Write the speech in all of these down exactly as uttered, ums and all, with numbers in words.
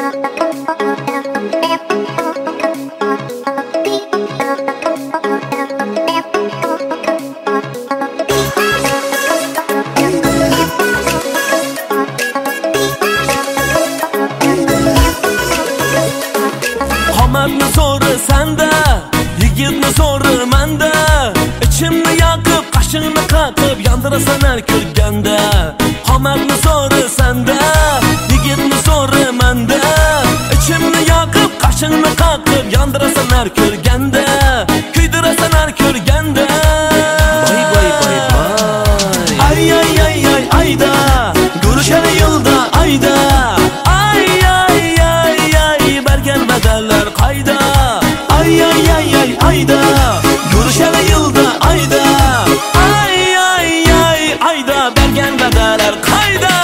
Qamatni so'ri senda, yigitni so'ri menda. İçimni yoqib, qashingni qaqib, yondirasan har ko'rganda. Qamatni so'ri senda, yigitni so'ri menda. İçimni yoqib, qashingni qaqib, yondirasan har ko'rganda. Kuydirasan har ko'rganda. Bay bay bay bay. Ay ay ay ay ayda, görüşeli yılda ayda. Ay ay ay ay, bergen bedeller kayda. Ay ay ay ay ayda, görüşeli yılda ayda. Ay ay ay ayda, bergen bedeller kayda.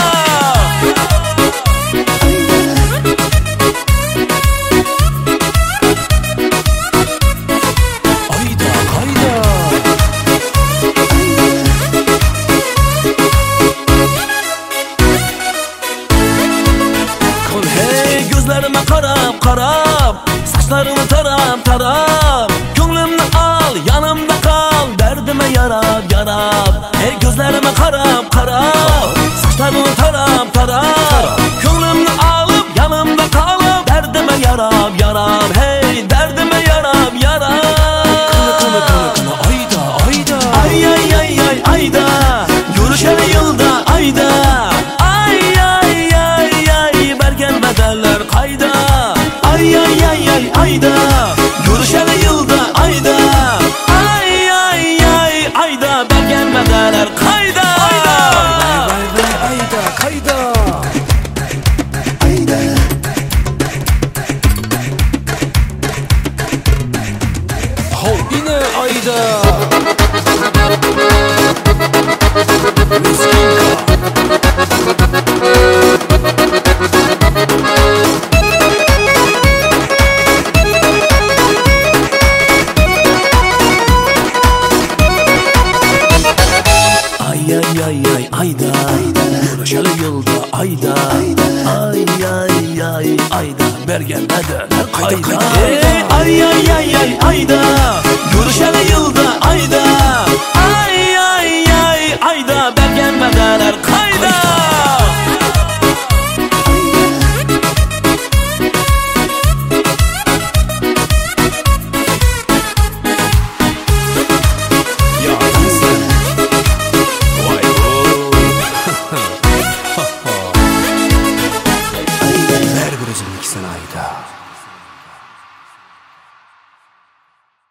Ayda kayda. Hey gözlerime karab karab, saçlarımı tarab tarab. Gönlümü al, yanımda kal, derdime yarab yarab. Hey gözlerime karab karab, saçlarımı tarab tarab. Gönlümü alıp yanımda kalıp, derdime yarab yarab. Hey derdime yarab yarab. Kını kını kını kını ayda ayda. Ay ay ay ay ayda, görüşeli yılda ayda. Ay ay ay ay, bergen bedeller kayda. Ay ay ay ay ayda, görüşeli yılda ayda. Ay ay ay ayda, bergen bedeller kayda. Ayda. Vay vay vay ayda kayda. Ayda. Ho yine ayda. Ay ay ay ay ayda, görüşeli yılda ayda. Ay ay ay ayda, bergen bedeller kayda. Ay ay ay ay ayda, görüşeli yılda ayda. Ay ay ay ayda, bergen bedeller kayda. Ver bir özümlük sana ayda.